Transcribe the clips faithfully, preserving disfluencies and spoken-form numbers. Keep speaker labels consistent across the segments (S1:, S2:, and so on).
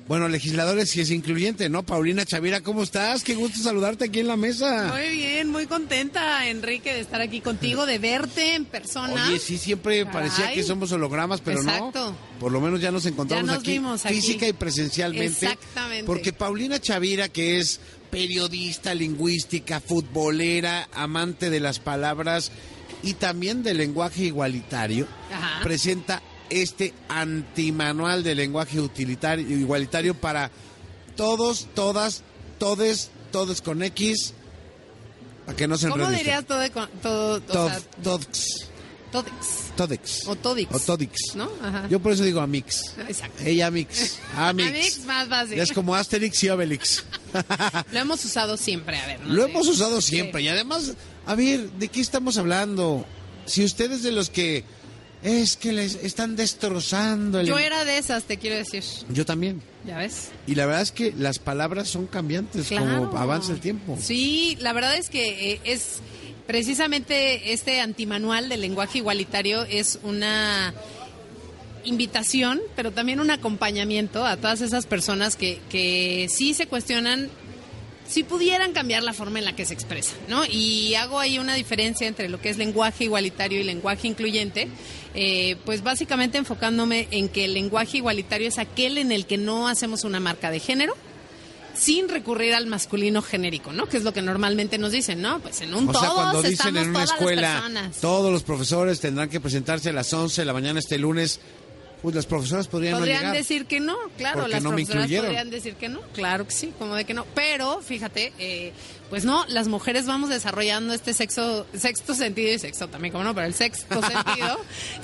S1: Bueno, legisladores sí es incluyente, ¿no? Paulina Chavira, ¿cómo estás? Qué gusto saludarte aquí en la mesa.
S2: Muy bien, muy contenta, Enrique, de estar aquí contigo, de verte en persona.
S1: Oye, sí, siempre Caray. parecía que somos hologramas, pero
S2: Exacto.
S1: no. Por lo menos ya nos encontramos
S2: ya nos
S1: aquí,
S2: vimos aquí,
S1: física y presencialmente.
S2: Exactamente.
S1: Porque Paulina Chavira, que es periodista, lingüística, futbolera, amante de las palabras y también del lenguaje igualitario, Ajá. presenta este antimanual de lenguaje utilitario igualitario para todos, todas, todes, todos con X, para que no se enreden.
S2: ¿Cómo dirías todo, todo,
S1: Tod,
S2: o sea,
S1: Todx.
S2: Todix.
S1: Todix.
S2: O Todix.
S1: O Todix.
S2: ¿No? Ajá.
S1: Yo por eso digo Amix.
S2: Exacto.
S1: Ella Amix. Amix.
S2: Amix más fácil.
S1: Ya es como Asterix y Obelix.
S2: Lo hemos usado siempre, a ver. No
S1: Lo
S2: sé.
S1: hemos usado siempre.
S2: Sí.
S1: Y además, a ver, ¿de qué estamos hablando? Si ustedes de los que es que les están destrozando el...
S2: Yo era de esas, te quiero decir.
S1: Yo también.
S2: ¿Ya ves?
S1: Y la verdad es que las palabras son cambiantes
S2: Claro.
S1: como avanza el tiempo.
S2: Sí, la verdad es que eh, es precisamente este antimanual del lenguaje igualitario es una invitación, pero también un acompañamiento a todas esas personas que, que sí se cuestionan si pudieran cambiar la forma en la que se expresa, ¿no? Y hago ahí una diferencia entre lo que es lenguaje igualitario y lenguaje incluyente, eh, pues básicamente enfocándome en que el lenguaje igualitario es aquel en el que no hacemos una marca de género, sin recurrir al masculino genérico, ¿no? Que es lo que normalmente nos dicen, ¿no? Pues en un
S1: o
S2: todos
S1: sea, cuando dicen
S2: estamos
S1: en una
S2: todas
S1: escuela,
S2: las personas.
S1: todos los profesores tendrán que presentarse a las once de la mañana este lunes, pues las profesoras podrían,
S2: podrían
S1: no llegar.
S2: decir que no, claro,
S1: porque
S2: las
S1: no me
S2: profesoras
S1: incluyeron.
S2: podrían decir que no, claro que sí, como de que no, pero fíjate, eh, pues no, las mujeres vamos desarrollando este sexo, sexto sentido y sexo también, como no, pero el sexto sentido.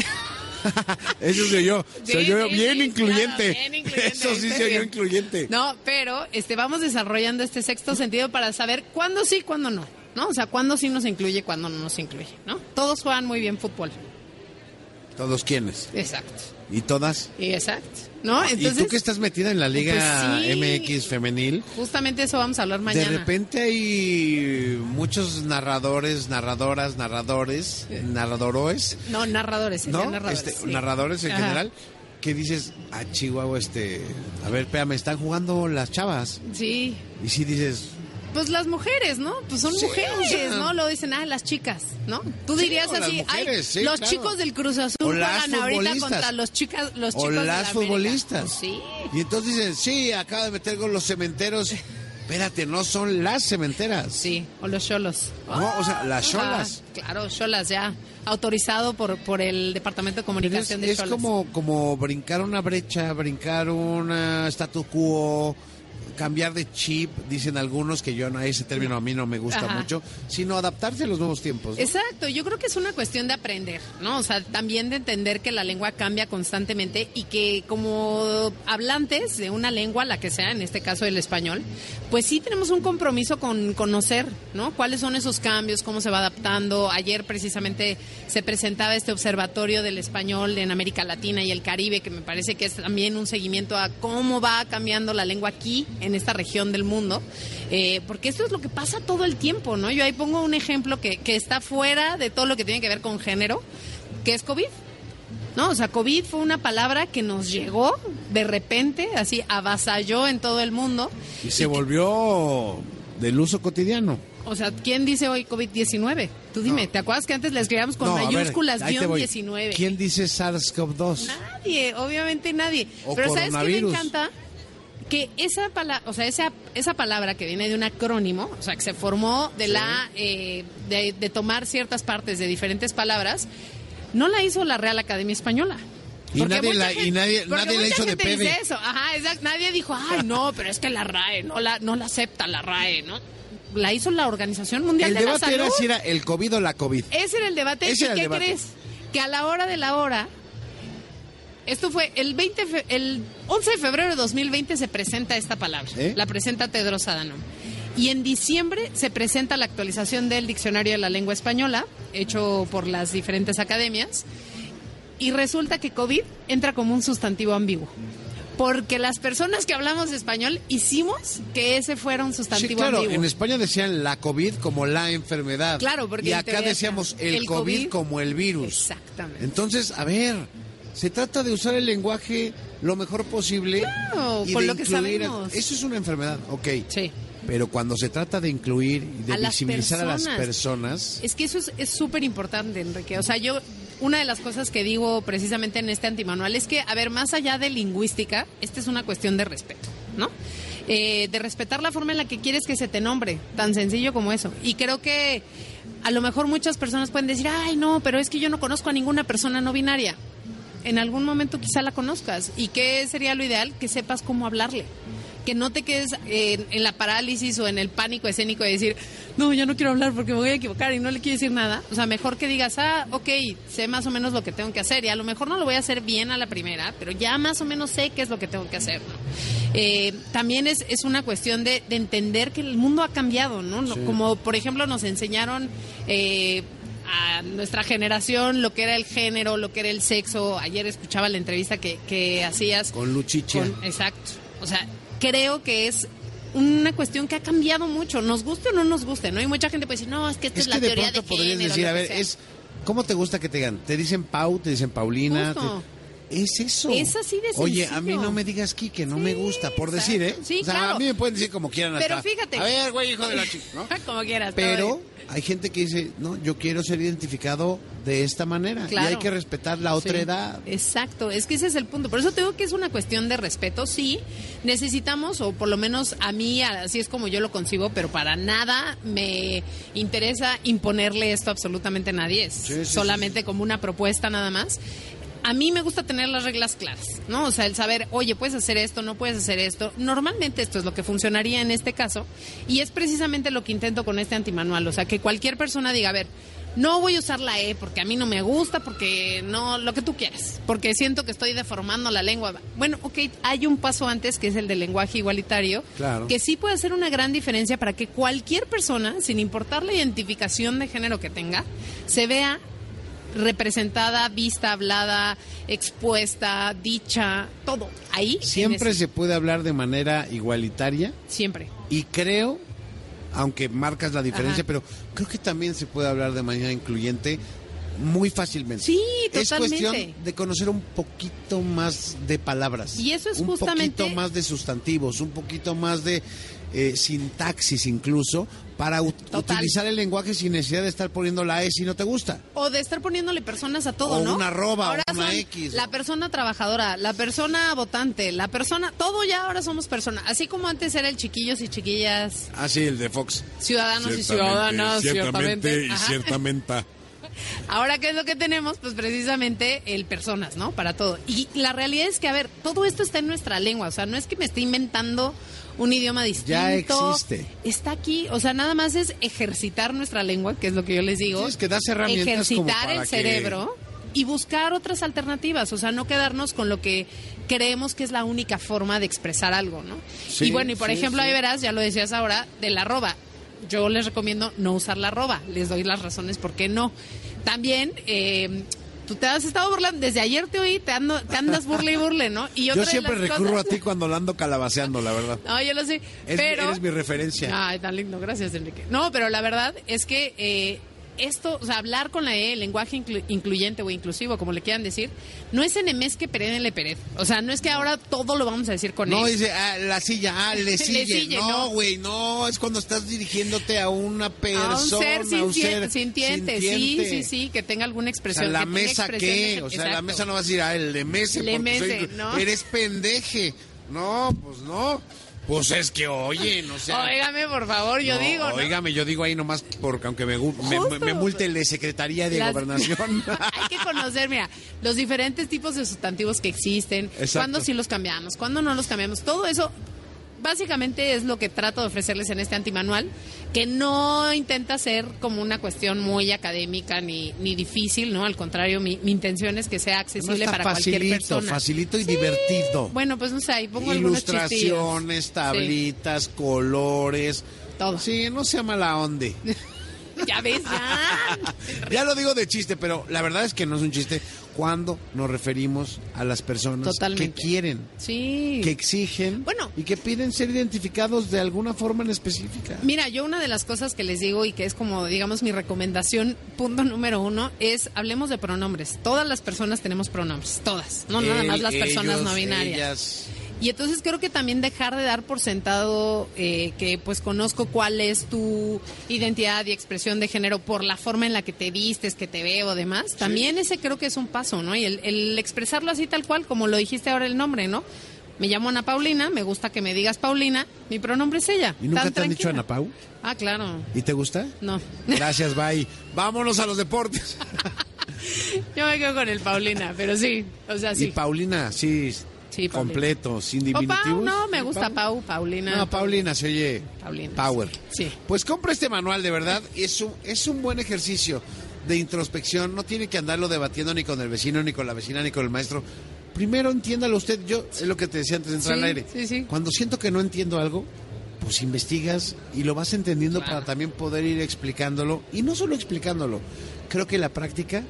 S1: Eso soy yo,
S2: Sí,
S1: soy yo
S2: sí,
S1: bien,
S2: sí,
S1: incluyente.
S2: claro, bien incluyente.
S1: Eso sí
S2: Está
S1: soy yo
S2: bien.
S1: incluyente.
S2: No, pero este vamos desarrollando este sexto sentido para saber cuándo sí, cuándo no, ¿no? O sea, cuándo sí nos incluye, cuándo no nos incluye, ¿no? Todos juegan muy bien fútbol.
S1: ¿Todos quiénes?
S2: Exacto.
S1: ¿Y todas?
S2: Y exacto, ¿no? Entonces,
S1: ¿Y tú que estás metida en la Liga
S2: pues sí,
S1: M X femenil?
S2: Justamente eso vamos a hablar mañana.
S1: De repente hay muchos narradores, narradoras, narradores, narradoroes,
S2: No, narradores,
S1: ¿no?
S2: narradores,
S1: Este,
S2: sí.
S1: narradores en
S2: Ajá.
S1: general, que dices, ah, Chihuahua, este, a ver, espérame, están jugando las chavas.
S2: Sí,
S1: Y si dices,
S2: pues las mujeres, ¿no? Pues son
S1: Sí,
S2: mujeres,
S1: o sea,
S2: ¿no? Lo dicen, ah, las chicas, ¿no? Tú
S1: Sí,
S2: dirías
S1: o las
S2: así,
S1: mujeres,
S2: ay,
S1: sí,
S2: los
S1: claro.
S2: chicos del Cruz Azul
S1: O las
S2: juegan ahorita
S1: futbolistas.
S2: contra los chicas, los chicos
S1: o
S2: de la
S1: las
S2: América.
S1: futbolistas.
S2: Pues sí.
S1: Y entonces dicen, sí, acaba de meter gol los cementeros. Espérate, no son las cementeras.
S2: Sí, o los cholos.
S1: No, o sea, las cholas.
S2: Ah, claro, cholas ya, autorizado por por el Departamento de
S1: Pero es,
S2: Comunicación de
S1: es
S2: cholas.
S1: como, como brincar una brecha, brincar un statu quo, cambiar de chip, dicen algunos, que yo no, ese término a mí no me gusta
S2: Ajá.
S1: mucho, sino adaptarse a los nuevos tiempos, ¿no?
S2: Exacto, yo creo que es una cuestión de aprender, ¿no? O sea, también de entender que la lengua cambia constantemente y que como hablantes de una lengua, la que sea, en este caso el español, pues sí tenemos un compromiso con conocer, ¿no? Cuáles son esos cambios, cómo se va adaptando. Ayer precisamente se presentaba este observatorio del español en América Latina y el Caribe, que me parece que es también un seguimiento a cómo va cambiando la lengua aquí, en esta región del mundo, eh, porque esto es lo que pasa todo el tiempo, ¿no? Yo ahí pongo un ejemplo que, que está fuera de todo lo que tiene que ver con género, que es COVID, ¿no? O sea, COVID fue una palabra que nos llegó de repente, así avasalló en todo el mundo.
S1: Y se volvió del uso cotidiano.
S2: O sea, ¿quién dice hoy COVID diecinueve? Tú dime,
S1: No.
S2: ¿te acuerdas que antes la escribíamos con
S1: No, a ver,
S2: mayúsculas
S1: ahí te
S2: guión
S1: voy.
S2: diecinueve?
S1: ¿Quién dice SARS-CoV dos?
S2: Nadie, obviamente nadie.
S1: O
S2: Pero ¿sabes qué me
S1: coronavirus.
S2: encanta? Que esa palabra, o sea, esa, esa palabra que viene de un acrónimo, o sea, que se formó de
S1: Sí.
S2: la eh, de, de tomar ciertas partes de diferentes palabras, no la hizo la Real Academia Española.
S1: Y
S2: Porque
S1: nadie
S2: mucha
S1: la-
S2: gente-
S1: y nadie-
S2: porque
S1: nadie la
S2: mucha
S1: hizo de
S2: gente
S1: pede.
S2: dice eso, ajá, exacto. Nadie dijo, ay, no, pero es que la RAE no la, no la acepta la RAE, ¿no? La hizo la Organización Mundial
S1: El
S2: de la
S1: debate
S2: Salud.
S1: era si era el COVID o la COVID.
S2: Ese era el debate.
S1: Ese
S2: ¿Y
S1: era el
S2: qué
S1: debate.
S2: crees? Que a la hora de la hora, esto fue el veinte, fe- el once de febrero de dos mil veinte se presenta esta palabra.
S1: ¿Eh?
S2: La presenta Tedros Adhanom. Y en diciembre se presenta la actualización del Diccionario de la Lengua Española, hecho por las diferentes academias. Y resulta que COVID entra como un sustantivo ambiguo. Porque las personas que hablamos español hicimos que ese fuera un
S1: Sí,
S2: sustantivo
S1: claro,
S2: ambiguo.
S1: en España decían la COVID como la enfermedad.
S2: Claro, porque
S1: Y
S2: en
S1: acá
S2: teoría
S1: decíamos
S2: está
S1: el,
S2: el
S1: COVID,
S2: COVID.
S1: como el virus.
S2: Exactamente.
S1: Entonces, a ver, Se trata de usar el lenguaje lo mejor posible.
S2: Claro,
S1: y
S2: con
S1: de
S2: lo que
S1: incluir.
S2: sabemos.
S1: Eso es una enfermedad, ok.
S2: Sí.
S1: Pero cuando se trata de incluir y de
S2: A las
S1: visibilizar a las
S2: personas.
S1: personas...
S2: Es que eso es súper importante, Enrique. O sea, yo, una de las cosas que digo precisamente en este antimanual es que, a ver, más allá de lingüística, esta es una cuestión de respeto, ¿no? Eh, de respetar la forma en la que quieres que se te nombre, tan sencillo como eso. Y creo que a lo mejor muchas personas pueden decir, ay, no, pero es que yo no conozco a ninguna persona no binaria. En algún momento quizá la conozcas. ¿Y qué sería lo ideal? Que sepas cómo hablarle. Que no te quedes en, en la parálisis o en el pánico escénico de decir, no, yo no quiero hablar porque me voy a equivocar y no le quiero decir nada. O sea, mejor que digas, ah, ok, sé más o menos lo que tengo que hacer y a lo mejor no lo voy a hacer bien a la primera, pero ya más o menos sé qué es lo que tengo que hacer, ¿no? Eh, también es, es una cuestión de, de entender que el mundo ha cambiado, ¿no?
S1: Sí.
S2: Como, por ejemplo, nos enseñaron... Eh, a nuestra generación lo que era el género, lo que era el sexo. Ayer escuchaba la entrevista que, que hacías
S1: Con Luchicha.
S2: con, exacto. O sea, creo que es una cuestión que ha cambiado mucho, nos guste o no nos guste, ¿no? Y mucha gente puede decir, no, es que esta es,
S1: Es
S2: es
S1: que
S2: la
S1: de
S2: teoría
S1: pronto
S2: de
S1: podrías
S2: género.
S1: decir,
S2: lo
S1: a
S2: que
S1: ver,
S2: sea.
S1: es ¿cómo te gusta que te digan? Te dicen Pau, te dicen Paulina.
S2: Justo.
S1: te- Es eso.
S2: Es así de
S1: Oye,
S2: sencillo.
S1: a mí no me digas Kike, no
S2: Sí,
S1: me gusta, por
S2: exacto.
S1: decir, ¿eh?
S2: Sí,
S1: o sea,
S2: claro.
S1: a mí me pueden decir como quieran hasta.
S2: Pero fíjate.
S1: A ver, güey, hijo de la chica, ¿no?
S2: Como quieras.
S1: Pero hay gente que dice, no, yo quiero ser identificado de esta manera.
S2: Claro.
S1: Y hay que respetar la otra
S2: Sí,
S1: edad.
S2: Exacto, es que ese es el punto. Por eso te digo que es una cuestión de respeto. Sí, necesitamos, o por lo menos a mí, así es como yo lo concibo, pero para nada me interesa imponerle esto absolutamente a nadie. Es
S1: Sí, sí,
S2: solamente
S1: sí.
S2: como una propuesta nada más. A mí me gusta tener las reglas claras, ¿no? O sea, el saber, oye, puedes hacer esto, no puedes hacer esto. Normalmente esto es lo que funcionaría en este caso y es precisamente lo que intento con este antimanual. O sea, que cualquier persona diga, a ver, no voy a usar la E porque a mí no me gusta, porque no, lo que tú quieras, porque siento que estoy deformando la lengua. Bueno, ok, hay un paso antes que es el del lenguaje igualitario,
S1: Claro.
S2: que sí puede hacer una gran diferencia para que cualquier persona, sin importar la identificación de género que tenga, se vea representada, vista, hablada, expuesta, dicha, todo. Ahí. en
S1: Siempre
S2: ese-
S1: se puede hablar de manera igualitaria
S2: Siempre.
S1: y creo, aunque marcas la diferencia,
S2: Ajá.
S1: pero creo que también se puede hablar de manera incluyente muy fácilmente.
S2: Sí,
S1: Es
S2: totalmente.
S1: cuestión de conocer un poquito más de palabras.
S2: Y eso es
S1: un
S2: justamente-
S1: poquito más de sustantivos, un poquito más de eh, sintaxis incluso, para u-
S2: Total.
S1: utilizar el lenguaje sin necesidad de estar poniendo la E si no te gusta.
S2: O de estar poniéndole personas a todo,
S1: O
S2: ¿no?
S1: una arroba,
S2: ahora
S1: o una
S2: son
S1: X.
S2: La persona trabajadora, la persona votante, la persona... Todo ya ahora somos personas. Así como antes era el chiquillos y chiquillas,
S1: Ah, sí, el de Fox.
S2: ciudadanos y ciudadanas, ciertamente.
S1: y
S2: Ajá.
S1: ciertamente.
S2: Ahora, ¿qué es lo que tenemos? Pues precisamente el personas, ¿no? Para todo. Y la realidad es que, a ver, todo esto está en nuestra lengua. O sea, no es que me esté inventando un idioma distinto.
S1: Ya existe.
S2: Está aquí. O sea, nada más es ejercitar nuestra lengua, que es lo que yo les digo.
S1: Sí, es que das herramientas como
S2: Ejercitar
S1: para
S2: el
S1: que-
S2: cerebro y buscar otras alternativas. O sea, no quedarnos con lo que creemos que es la única forma de expresar algo, ¿no?
S1: Sí,
S2: y bueno, y por
S1: sí,
S2: ejemplo,
S1: sí.
S2: ahí verás, ya lo decías ahora, de la arroba. Yo les recomiendo no usar la arroba. Les doy las razones por qué no. También, eh, tú te has estado burlando. Desde ayer te oí, te, ando, te andas burle y burle, ¿no? Y
S1: Yo
S2: otra de
S1: siempre
S2: las
S1: recurro
S2: cosas-
S1: a ti cuando la ando calabaceando, la verdad.
S2: No, yo lo sé.
S1: Es-
S2: pero...
S1: Eres mi referencia.
S2: Ay, tan lindo, gracias, Enrique. No, pero la verdad es que eh, esto, o sea, hablar con la E, el lenguaje inclu- incluyente o inclusivo, como le quieran decir, no es enemés que perenne pered. O sea, no es que ahora todo lo vamos a decir con
S1: No,
S2: E.
S1: dice, ah, la silla, ah, le sigue.
S2: sigue,
S1: no,
S2: no.
S1: güey, no, es cuando estás dirigiéndote a una persona,
S2: A un ser,
S1: a un
S2: sinti-
S1: ser
S2: sintiente, sí,
S1: sintiente.
S2: sí, sí, que tenga alguna
S1: O
S2: expresión.
S1: sea, la
S2: que tenga
S1: mesa
S2: expresión
S1: qué,
S2: de-
S1: o sea, la
S2: exacto.
S1: mesa no va a decir, ah, el de mese,
S2: Le
S1: porque
S2: mese,
S1: soy-
S2: ¿no?
S1: eres pendeje. No, pues no. Pues es que, oye, no sé.
S2: Óigame, por favor, yo
S1: No,
S2: digo, ¿no?
S1: Óigame, yo digo ahí nomás porque aunque me, gu- me,
S2: Justo.
S1: me, me multe la Secretaría de
S2: Las-
S1: Gobernación.
S2: Hay que conocer, mira, los diferentes tipos de sustantivos que existen,
S1: Exacto.
S2: cuándo sí los cambiamos, cuándo no los cambiamos, todo eso básicamente es lo que trato de ofrecerles en este antimanual, que no intenta ser como una cuestión muy académica ni, ni difícil, ¿no? Al contrario, mi, mi intención es que sea
S1: No,
S2: accesible
S1: está
S2: para cualquier
S1: facilito,
S2: persona.
S1: facilito y
S2: Sí.
S1: divertido.
S2: Bueno, pues no sé, ahí pongo algunos chistillos.
S1: Ilustraciones, tablitas, colores.
S2: Todo.
S1: Sí, no sea mala onda.
S2: Ya ves, ya.
S1: Ya lo digo de chiste, pero la verdad es que no es un chiste. cuando nos referimos a las personas
S2: Totalmente.
S1: que quieren,
S2: sí.
S1: que exigen
S2: bueno,
S1: y que piden ser identificados de alguna forma en específica.
S2: Mira, yo una de las cosas que les digo y que es como, digamos, mi recomendación, punto número uno, es hablemos de pronombres. Todas las personas tenemos pronombres, todas, no
S1: Él,
S2: nada más las personas
S1: ellos,
S2: no binarias.
S1: Ellas.
S2: Y entonces creo que también dejar de dar por sentado eh, que pues conozco cuál es tu identidad y expresión de género por la forma en la que te vistes, que te veo, demás. Sí. También ese creo que es un paso, ¿no? Y el, el expresarlo así tal cual, como lo dijiste ahora el nombre, ¿no? Me llamo Ana Paulina, me gusta que me digas Paulina, mi pronombre es ella.
S1: ¿Y nunca
S2: tan
S1: te han
S2: tranquila.
S1: dicho Ana Pau?
S2: Ah, claro.
S1: ¿Y te gusta?
S2: No.
S1: Gracias, bye. Vámonos a los deportes.
S2: Yo me quedo con el Paulina, pero sí, o sea, sí.
S1: Y Paulina, sí,
S2: sí Paulina.
S1: Completo, sin
S2: O
S1: diminutivos.
S2: Pau, no, me gusta Pau, Paulina.
S1: No, Paulina se oye
S2: Paulina,
S1: power.
S2: Sí.
S1: Pues compra este manual, de verdad, es un, es un buen ejercicio de introspección, no tiene que andarlo debatiendo ni con el vecino, ni con la vecina, ni con el maestro. Primero entiéndalo usted, yo, es lo que te decía antes de entrar
S2: sí,
S1: al aire.
S2: Sí, sí.
S1: Cuando siento que no entiendo algo, pues investigas y lo vas entendiendo
S2: claro.
S1: para también poder ir explicándolo. Y no solo explicándolo, creo que la práctica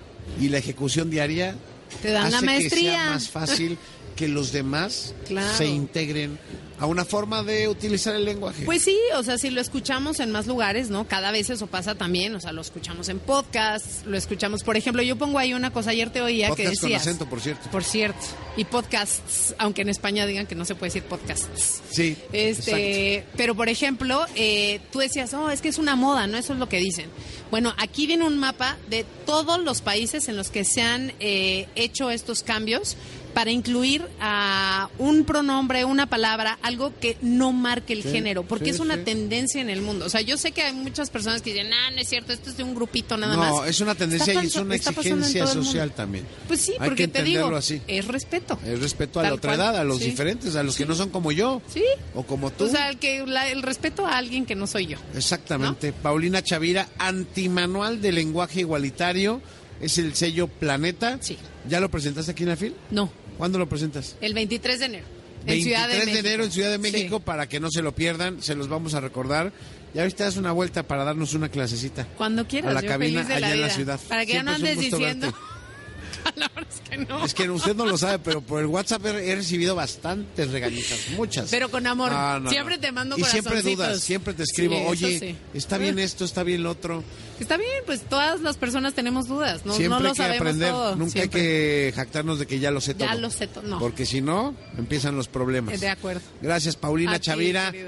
S1: y la ejecución diaria
S2: te dan
S1: hace
S2: la maestría.
S1: que sea más fácil que los demás
S2: claro.
S1: se integren a una forma de utilizar el lenguaje.
S2: Pues sí, o sea, si lo escuchamos en más lugares, ¿no? Cada vez eso pasa también, o sea, lo escuchamos en podcasts, lo escuchamos, por ejemplo, yo pongo ahí una cosa, ayer te oía
S1: Podcast
S2: que decías...
S1: con acento, por cierto.
S2: Por cierto, y podcasts, aunque en España digan que no se puede decir podcasts.
S1: Sí,
S2: este,
S1: exacto.
S2: Pero, por ejemplo, eh, tú decías, oh, es que es una moda, ¿no? Eso es lo que dicen. Bueno, aquí viene un mapa de todos los países en los que se han eh, hecho estos cambios para incluir a un pronombre, una palabra, algo que no marque el
S1: sí,
S2: género, porque
S1: sí,
S2: es una
S1: sí.
S2: tendencia en el mundo. O sea, yo sé que hay muchas personas que dicen, ah, no es cierto, esto es de un grupito nada
S1: no,
S2: más.
S1: No, es una tendencia
S2: Está
S1: y es una
S2: está pasando en
S1: exigencia
S2: todo el
S1: social
S2: mundo.
S1: también.
S2: Pues sí,
S1: Hay
S2: porque
S1: que
S2: te digo,
S1: entenderlo así.
S2: es respeto.
S1: El respeto a
S2: Tal
S1: la otra
S2: cual.
S1: edad, a los
S2: Sí.
S1: diferentes, a los
S2: Sí.
S1: que no son como yo.
S2: Sí.
S1: O como tú.
S2: O sea, el, que, la- el respeto a alguien que no soy yo.
S1: Exactamente. Paulina Chavira, antimanual de lenguaje igualitario. Es el sello Planeta.
S2: Sí.
S1: ¿Ya lo presentaste aquí en la FIL?
S2: No,
S1: ¿Cuándo lo presentas?
S2: el veintitrés de enero. En
S1: veintitrés
S2: Ciudad de,
S1: de
S2: México.
S1: enero en Ciudad de México,
S2: Sí.
S1: para que no se lo pierdan, se los vamos a recordar. Y ahorita das una vuelta para darnos una clasecita.
S2: Cuando quieras,
S1: A la
S2: yo
S1: cabina
S2: feliz de
S1: allá
S2: la
S1: en la
S2: vida.
S1: ciudad.
S2: Para que ya no
S1: Siempre es un
S2: andes
S1: gusto
S2: diciendo
S1: verte.
S2: palabras que no.
S1: Es que usted no lo sabe, pero por el WhatsApp he he recibido bastantes regañitas, muchas.
S2: Pero con amor.
S1: Ah, no,
S2: Siempre
S1: no.
S2: te mando
S1: Y siempre
S2: corazoncitos.
S1: dudas, siempre te escribo,
S2: Sí, eso
S1: oye,
S2: sí.
S1: está bien esto, está bien lo otro.
S2: Está bien, pues todas las personas tenemos dudas. No,
S1: siempre
S2: no lo
S1: hay que
S2: sabemos
S1: aprender,
S2: todo.
S1: nunca
S2: Siempre.
S1: hay que jactarnos de que ya lo sé todo.
S2: Ya lo sé todo. No.
S1: Porque si no, empiezan los problemas.
S2: De acuerdo.
S1: Gracias, Paulina
S2: A ti,
S1: Chavira.
S2: querido.